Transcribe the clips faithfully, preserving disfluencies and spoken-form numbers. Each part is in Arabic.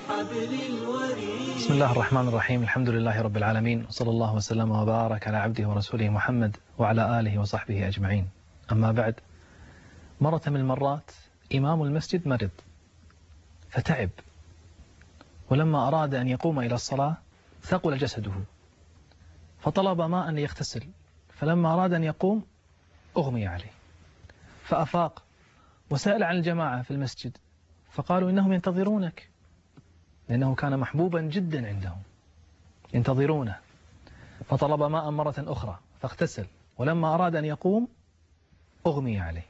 بسم الله الرحمن الرحيم. الحمد لله رب العالمين، وصلى الله وسلم وبارك على عبده ورسوله محمد وعلى آله وصحبه أجمعين. أما بعد، مرة من المرات إمام المسجد مرض فتعب، ولما أراد أن يقوم إلى الصلاة ثقل جسده، فطلب ماء ليغتسل، فلما أراد أن يقوم أغمي عليه، فأفاق وسأل عن الجماعة في المسجد، فقالوا إنهم ينتظرونك، لأنه كان محبوبا جدا عندهم، ينتظرونه. فطلب ماء مرة أخرى فاغتسل، ولما أراد أن يقوم أغمي عليه،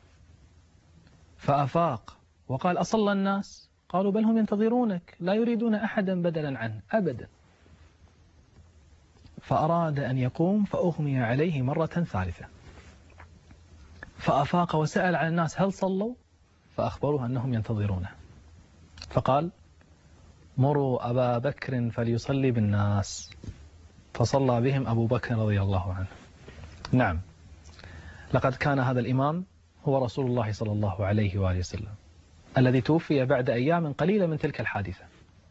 فأفاق وقال: أصلى الناس؟ قالوا: بل هم ينتظرونك، لا يريدون أحدا بدلا عنه أبدا. فأراد أن يقوم فأغمي عليه مرة ثالثة، فأفاق وسأل عن الناس: هل صلوا؟ فأخبروه أنهم ينتظرونه، فقال: مروا أبا بكر فليصلي بالناس، فصلى بهم أبو بكر رضي الله عنه. نعم، لقد كان هذا الإمام هو رسول الله صلى الله عليه وآله وسلم، الذي توفي بعد أيام قليلة من تلك الحادثة.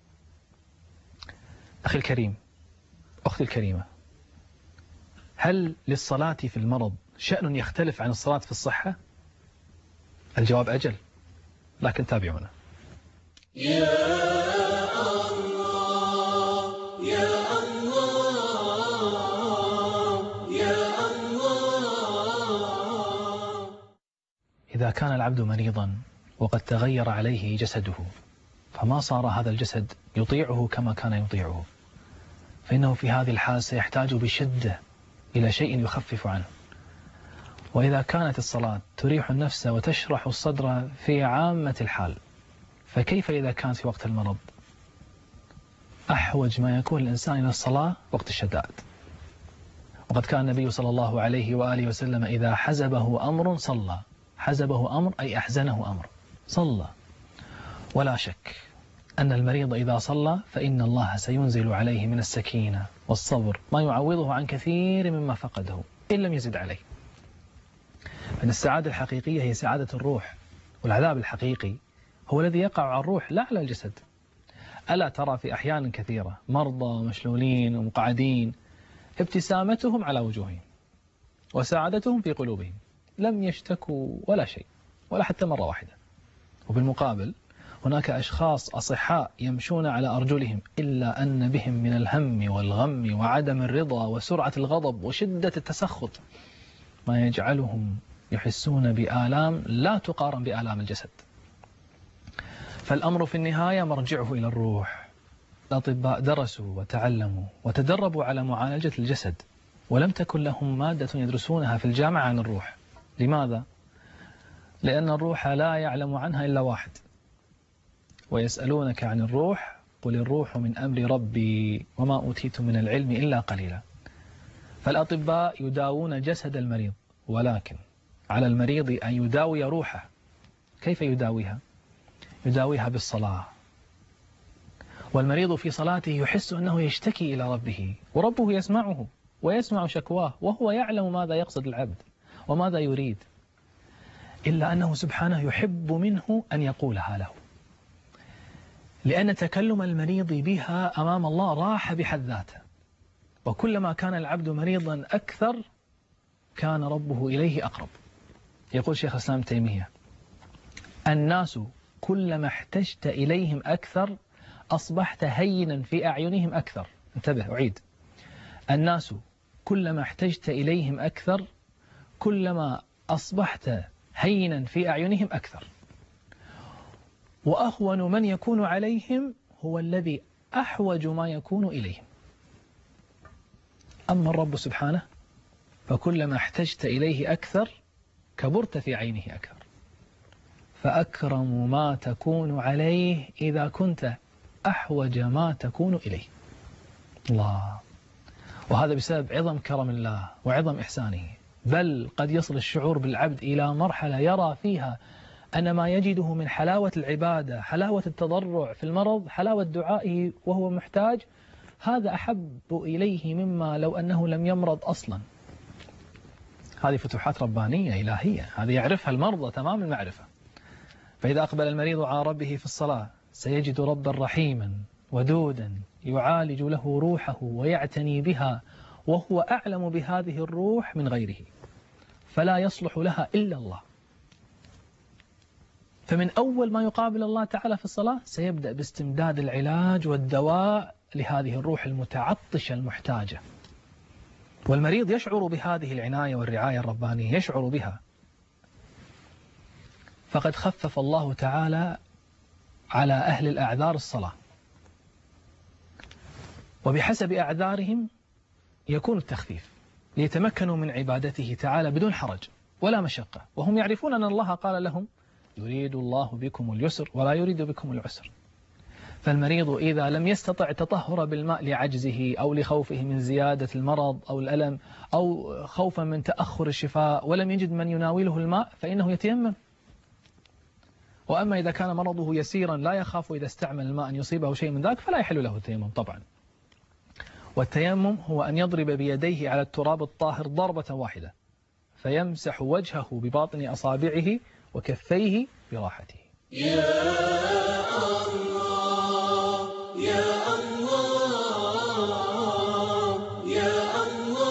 أخي الكريم، أختي الكريمة، هل للصلاة في المرض شأن يختلف عن الصلاة في الصحة؟ الجواب أجل، لكن تابعونا. يا الله يا الله يا الله. إذا كان العبد مريضا وقد تغير عليه جسده، فما صار هذا الجسد يطيعه كما كان يطيعه، فإنه في هذه الحال سيحتاج بشدة إلى شيء يخفف عنه. وإذا كانت الصلاة تريح النفس وتشرح الصدر في عامة الحال، فكيف إذا كانت في وقت المرض؟ أحوج ما يكون الإنسان إلى الصلاة وقت الشدائد. وقد كان النبي صلى الله عليه وآله وسلم إذا حزبه أمر صلى. حزبه أمر أي أحزنه أمر، صلى. ولا شك أن المريض إذا صلى فإن الله سينزل عليه من السكينة والصبر ما يعوضه عن كثير مما فقده إن لم يزد عليه. فإن السعادة الحقيقية هي سعادة الروح، والعذاب الحقيقي هو الذي يقع على الروح لا على الجسد. ألا ترى في أحيان كثيرة مرضى ومشلولين ومقعدين ابتسامتهم على وجوههم وسعادتهم في قلوبهم، لم يشتكوا ولا شيء ولا حتى مرة واحدة. وبالمقابل هناك أشخاص أصحاء يمشون على أرجلهم، إلا أن بهم من الهم والغم وعدم الرضا وسرعة الغضب وشدة التسخط ما يجعلهم يحسون بآلام لا تقارن بآلام الجسد. فالأمر في النهاية مرجعه إلى الروح. الأطباء درسوا وتعلموا وتدربوا على معالجة الجسد، ولم تكن لهم مادة يدرسونها في الجامعة عن الروح. لماذا؟ لأن الروح لا يعلم عنها إلا واحد. ويسألونك عن الروح قل الروح من أمر ربي وما أوتيت من العلم إلا قليلا. فالأطباء يداوون جسد المريض، ولكن على المريض أن يداوي روحه. كيف يداويها؟ يداويها بالصلاة. والمريض في صلاته يحس أنه يشتكي إلى ربه، وربه يسمعه ويسمع شكواه، وهو يعلم ماذا يقصد العبد وماذا يريد، إلا أنه سبحانه يحب منه أن يقولها له، لأن تكلم المريض بها أمام الله راح بحد ذاته. وكلما كان العبد مريضا أكثر كان ربه إليه أقرب. يقول شيخ الإسلام تيمية: الناس كلما احتجت إليهم أكثر أصبحت هينا في أعينهم أكثر. انتبه، أعيد: الناس كلما احتجت إليهم أكثر كلما أصبحت هينا في أعينهم أكثر، وأهون من يكون عليهم هو الذي أحوج ما يكون إليهم. أما الرب سبحانه فكلما احتجت إليه أكثر كبرت في عينه أكثر. فأكرم ما تكون عليه إذا كنت أحوج ما تكون إليه. الله. وهذا بسبب عظم كرم الله وعظم إحسانه. بل قد يصل الشعور بالعبد إلى مرحلة يرى فيها أن ما يجده من حلاوة العبادة، حلاوة التضرع في المرض، حلاوة دعائه وهو محتاج، هذا أحب إليه مما لو أنه لم يمرض أصلا. هذه فتوحات ربانية إلهية، هذه يعرفها المرضى تمام المعرفة. فإذا أقبل المريض على ربه في الصلاة سيجد ربا رحيما ودودا يعالج له روحه ويعتني بها، وهو أعلم بهذه الروح من غيره، فلا يصلح لها إلا الله. فمن أول ما يقابل الله تعالى في الصلاة سيبدأ باستمداد العلاج والدواء لهذه الروح المتعطشة المحتاجة. والمريض يشعر بهذه العناية والرعاية الربانية، يشعر بها. فقد خفف الله تعالى على أهل الأعذار الصلاة، وبحسب أعذارهم يكون التخفيف ليتمكنوا من عبادته تعالى بدون حرج ولا مشقة، وهم يعرفون أن الله قال لهم يريد الله بكم اليسر ولا يريد بكم العسر. فالمريض إذا لم يستطع التطهر بالماء لعجزه أو لخوفه من زيادة المرض أو الألم أو خوفا من تأخر الشفاء ولم يجد من يناوله الماء فإنه يتيمم. وأما إذا كان مرضه يسيرا لا يخاف إذا استعمل الماء أن يصيبه شيء من ذلك فلا يحل له التيمم طبعا. والتيمم هو أن يضرب بيديه على التراب الطاهر ضربة واحدة فيمسح وجهه بباطن أصابعه وكفيه براحته. يا الله يا الله يا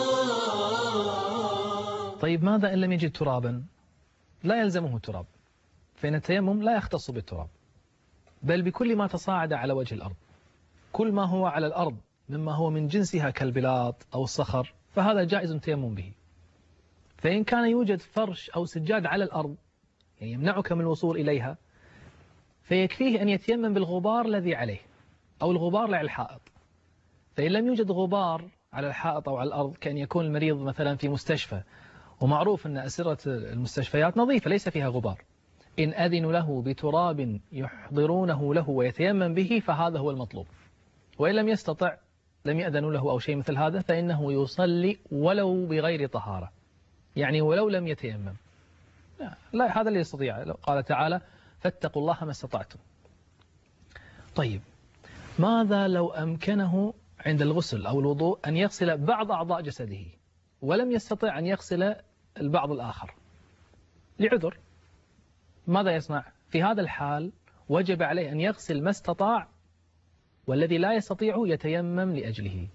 الله. طيب ماذا إن لم يجد ترابا؟ لا يلزمه التراب، فإن التيمم لا يختص بالتراب، بل بكل ما تصاعد على وجه الأرض. كل ما هو على الأرض مما هو من جنسها كالبلاط أو الصخر فهذا جائز التيمم به. فإن كان يوجد فرش أو سجاد على الأرض يعني يمنعك من الوصول إليها فيكفيه أن يتيمم بالغبار الذي عليه أو الغبار على الحائط. فإن لم يوجد غبار على الحائط أو على الأرض، كأن يكون المريض مثلا في مستشفى ومعروف أن أسرة المستشفيات نظيفة ليس فيها غبار، إن أذنوا له بتراب يحضرونه له ويتيمم به فهذا هو المطلوب. وإن لم يستطع لم يأذنوا له أو شيء مثل هذا فإنه يصلي ولو بغير طهارة، يعني ولو لم يتيمم. لا, لا هذا اللي يستطيع. قال تعالى فاتقوا الله ما استطعتم. طيب ماذا لو أمكنه عند الغسل أو الوضوء أن يغسل بعض أعضاء جسده ولم يستطع أن يغسل البعض الآخر لعذر؟ ماذا يصنع؟ في هذا الحال وجب عليه أن يغسل ما استطاع، والذي لا يستطيع يتيمم لأجله.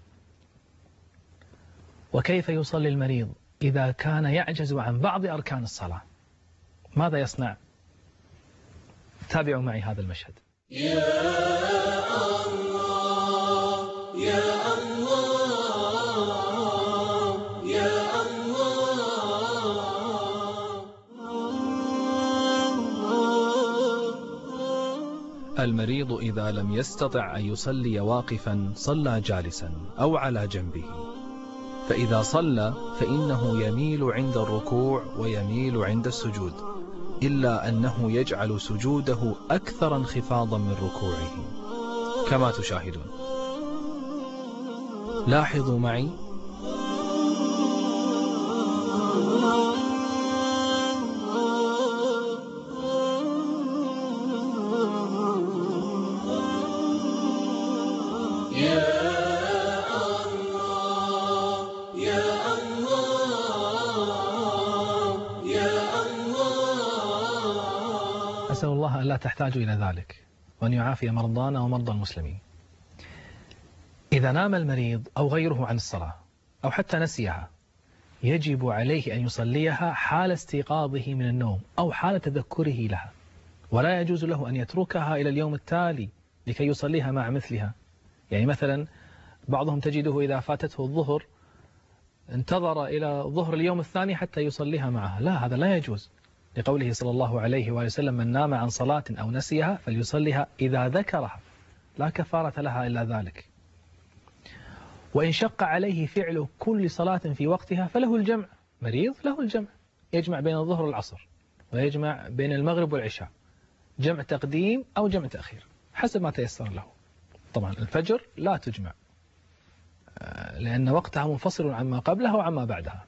وكيف يصلي المريض إذا كان يعجز عن بعض أركان الصلاة؟ ماذا يصنع؟ تابعوا معي هذا المشهد. يا الله يا الله يا الله. المريض إذا لم يستطع أن يصلي واقفا صلى جالسا أو على جنبه، فإذا صلى فإنه يميل عند الركوع ويميل عند السجود، إلا أنه يجعل سجوده أكثر انخفاضا من ركوعه كما تشاهدون. لاحظوا معي أسأل الله أن لا تحتاجوا إلى ذلك وأن يعافي مرضانا ومرضى المسلمين. إذا نام المريض أو غيره عن الصلاة أو حتى نسيها يجب عليه أن يصليها حال استيقاظه من النوم أو حال تذكره لها، ولا يجوز له أن يتركها إلى اليوم التالي لكي يصليها مع مثلها. يعني مثلا بعضهم تجده إذا فاتته الظهر انتظر إلى ظهر اليوم الثاني حتى يصليها معها، لا، هذا لا يجوز، لقوله صلى الله عليه وآله وسلم من نام عن صلاة أو نسيها فليصليها إذا ذكرها، لا كفارة لها إلا ذلك. وإن شق عليه فعل كل صلاة في وقتها فله الجمع، مريض له الجمع، يجمع بين الظهر والعصر ويجمع بين المغرب والعشاء، جمع تقديم أو جمع تأخير حسب ما تيسر له. طبعا الفجر لا تجمع لأن وقتها منفصل عما قبلها وعما بعدها.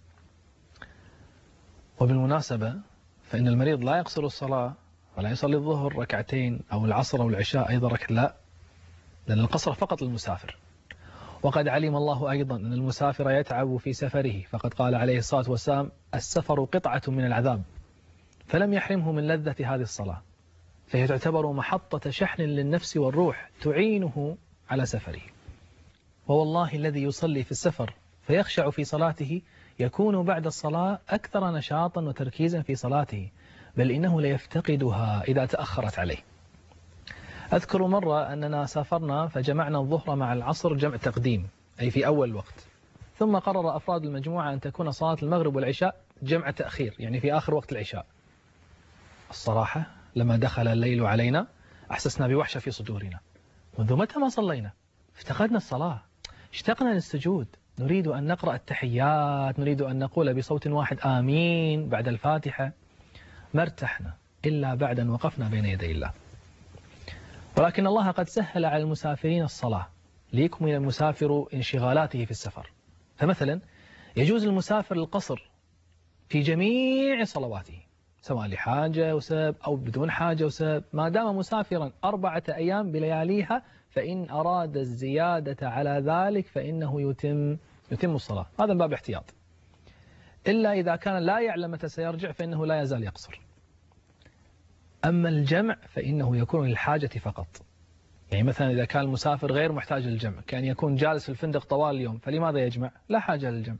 وبالمناسبة فإن المريض لا يقصر الصلاة ولا يصلي الظهر ركعتين أو العصر أو العشاء أيضا ركعة، لا، لأن القصر فقط للمسافر. وقد علم الله أيضا أن المسافر يتعب في سفره، فقد قال عليه الصلاة والسلام السفر قطعة من العذاب، فلم يحرمه من لذة هذه الصلاة. فهي تعتبر محطة شحن للنفس والروح تعينه على سفره. ووالله الذي يصلي في السفر فيخشع في صلاته يكون بعد الصلاة أكثر نشاطا وتركيزا في صلاته، بل إنه ليفتقدها إذا تأخرت عليه. أذكر مرة أننا سافرنا فجمعنا الظهر مع العصر جمع تقديم، أي في أول وقت، ثم قرر أفراد المجموعة أن تكون صلاة المغرب والعشاء جمع تأخير، يعني في آخر وقت العشاء. الصراحة لما دخل الليل علينا أحسسنا بوحشة في صدورنا. منذ متى ما صلينا؟ افتقدنا الصلاة، اشتقنا للسجود، نريد أن نقرأ التحيات، نريد أن نقول بصوت واحد آمين بعد الفاتحة. ما ارتحنا إلا بعد أن وقفنا بين يدي الله. ولكن الله قد سهل على المسافرين الصلاة ليكمل المسافر انشغالاته في السفر. فمثلا يجوز المسافر القصر في جميع صلواته، سواء لحاجة وسبب أو بدون حاجة وسبب، ما دام مسافرا أربعة أيام بلياليها، فإن أراد الزيادة على ذلك فإنه يتم يتم الصلاة، هذا من باب احتياط. إلا إذا كان لا يعلم متى سيرجع فإنه لا يزال يقصر. أما الجمع فإنه يكون للحاجة فقط. يعني مثلا إذا كان المسافر غير محتاج للجمع، كان يكون جالس في الفندق طوال اليوم، فلماذا يجمع؟ لا حاجة للجمع.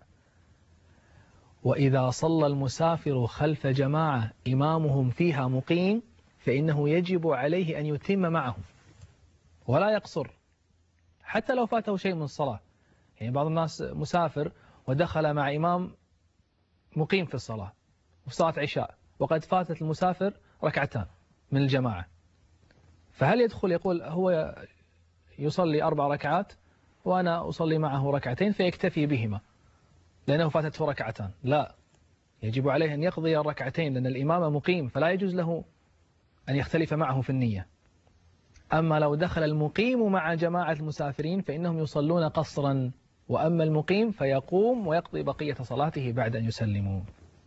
وإذا صلى المسافر خلف جماعة إمامهم فيها مقيم فإنه يجب عليه أن يتم معهم ولا يقصر حتى لو فاته شيء من الصلاة. يعني بعض الناس مسافر ودخل مع إمام مقيم في الصلاة وفي صلاة عشاء وقد فاتت المسافر ركعتان من الجماعة، فهل يدخل يقول هو يصلي أربع ركعات وأنا أصلي معه ركعتين فيكتفي بهما لأنه فاتته ركعتان؟ لا، يجب عليه أن يقضي الركعتين لأن الإمام مقيم فلا يجوز له أن يختلف معه في النية. أما لو دخل المقيم مع جماعة المسافرين فإنهم يصلون قصرا، وأما المقيم فيقوم ويقضي بقية صلاته بعد أن يسلموا.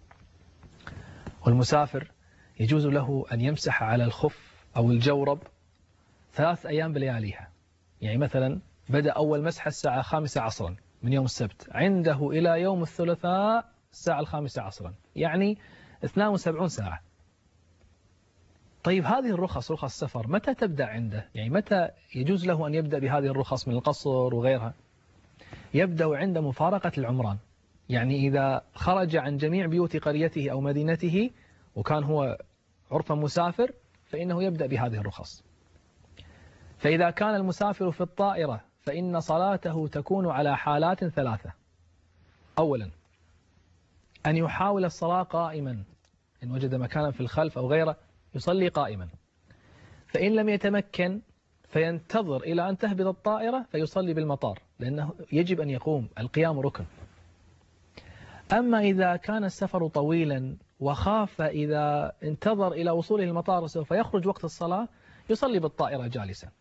والمسافر يجوز له أن يمسح على الخف أو الجورب ثلاث أيام بلياليها. يعني مثلا بدأ أول مسح الساعة خامسة عصرا من يوم السبت، عنده إلى يوم الثلاثاء الساعة الخامسة عصرا، يعني اثنين وسبعين ساعة. طيب هذه الرخص، رخص السفر، متى تبدأ عنده؟ يعني متى يجوز له أن يبدأ بهذه الرخص من القصر وغيرها؟ يبدأ عند مفارقة العمران. يعني إذا خرج عن جميع بيوت قريته أو مدينته وكان هو عرفا مسافر فإنه يبدأ بهذه الرخص. فإذا كان المسافر في الطائرة فإن صلاته تكون على حالات ثلاثة. أولا أن يحاول الصلاة قائما، إن وجد مكانا في الخلف أو غيره يصلي قائما، فإن لم يتمكن فينتظر إلى أن تهبط الطائرة فيصلي بالمطار، لأنه يجب أن يقوم، القيام ركن. أما إذا كان السفر طويلا وخاف إذا انتظر إلى وصوله المطار سوف يخرج وقت الصلاة يصلي بالطائرة جالسا.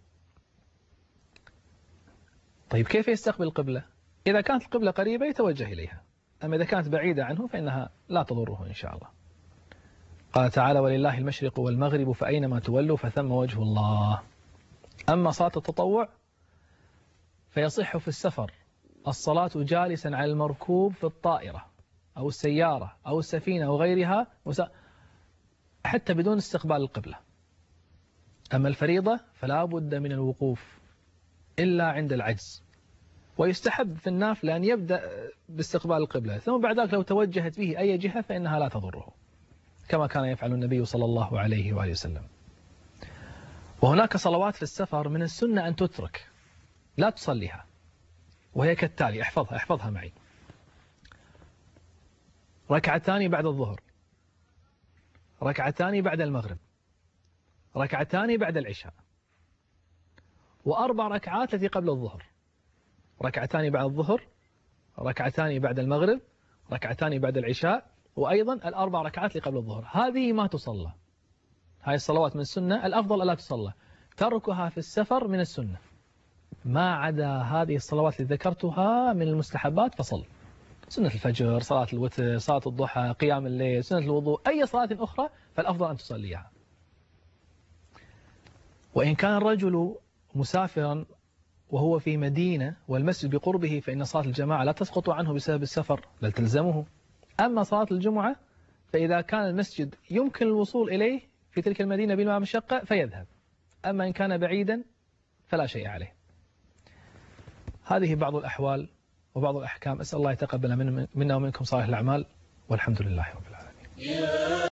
طيب كيف يستقبل القبلة؟ إذا كانت القبلة قريبة يتوجه إليها، أما إذا كانت بعيدة عنه فإنها لا تضره إن شاء الله. قال تعالى ولله المشرق والمغرب فأينما تولوا فثم وجه الله. أما صلاة التطوع فيصح في السفر الصلاة جالسا على المركوب في الطائرة أو السيارة أو السفينة أو غيرها حتى بدون استقبال القبلة. أما الفريضة فلا بد من الوقوف إلا عند العجز، ويستحب في النافلة أن يبدأ باستقبال القبلة ثم بعد ذلك لو توجهت به أي جهة فإنها لا تضره، كما كان يفعل النبي صلى الله عليه وآله وسلم. وهناك صلوات في السفر من السنة أن تترك لا تصليها، وهي كالتالي، احفظها احفظها معي: ركعتان بعد الظهر، ركعتان بعد المغرب، ركعتان بعد العشاء، وأربع ركعات التي قبل الظهر، ركعتان بعد الظهر، ركعتان بعد المغرب، ركعتان بعد العشاء، وأيضا الأربع ركعات اللي قبل الظهر. هذه ما تصلى، هاي الصلوات من السنة، الأفضل ألا تصلى، تركها في السفر من السنة. ما عدا هذه الصلوات اللي ذكرتها من المستحبات فصل: سنة الفجر، صلاة الوتر، صلاة الضحى، قيام الليل، سنة الوضوء، أي صلاة أخرى فالأفضل أن تصليها. وإن كان الرجل مسافرا وهو في مدينة والمسجد بقربه فإن صلاة الجماعة لا تسقط عنه بسبب السفر بل تلزمه. أما صلاة الجمعة فإذا كان المسجد يمكن الوصول إليه في في تلك المدينة بلا مشقة فيذهب، أما إن كان بعيدا فلا شيء عليه. هذه بعض الأحوال وبعض الأحكام. أسأل الله يتقبل منا ومنكم صالح الأعمال، والحمد لله رب العالمين.